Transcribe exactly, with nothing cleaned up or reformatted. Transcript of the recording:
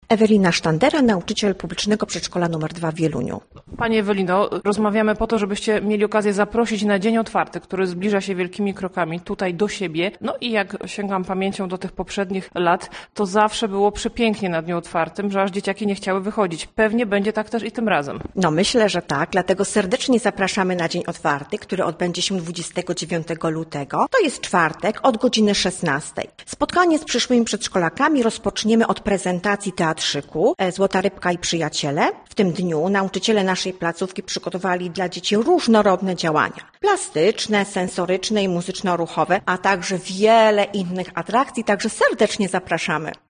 Ewelina Sztandera, nauczyciel publicznego przedszkola numer dwa w Wieluniu. Pani Ewelino, rozmawiamy po to, żebyście mieli okazję zaprosić na Dzień Otwarty, który zbliża się wielkimi krokami tutaj do siebie. No i jak sięgam pamięcią do tych poprzednich lat, to zawsze było przepięknie na Dniu Otwartym, że aż dzieciaki nie chciały wychodzić. Pewnie będzie tak też i tym razem. No myślę, że tak, dlatego serdecznie zapraszamy na Dzień Otwarty, który odbędzie się dwudziestego dziewiątego lutego. To jest czwartek od godziny szesnastej. Spotkanie z przyszłymi przedszkolakami rozpoczniemy od prezentacji teatrzyku Złota Rybka i Przyjaciele. W tym dniu nauczyciele naszej placówki przygotowali dla dzieci różnorodne działania. Plastyczne, sensoryczne i muzyczno-ruchowe, a także wiele innych atrakcji, także serdecznie zapraszamy.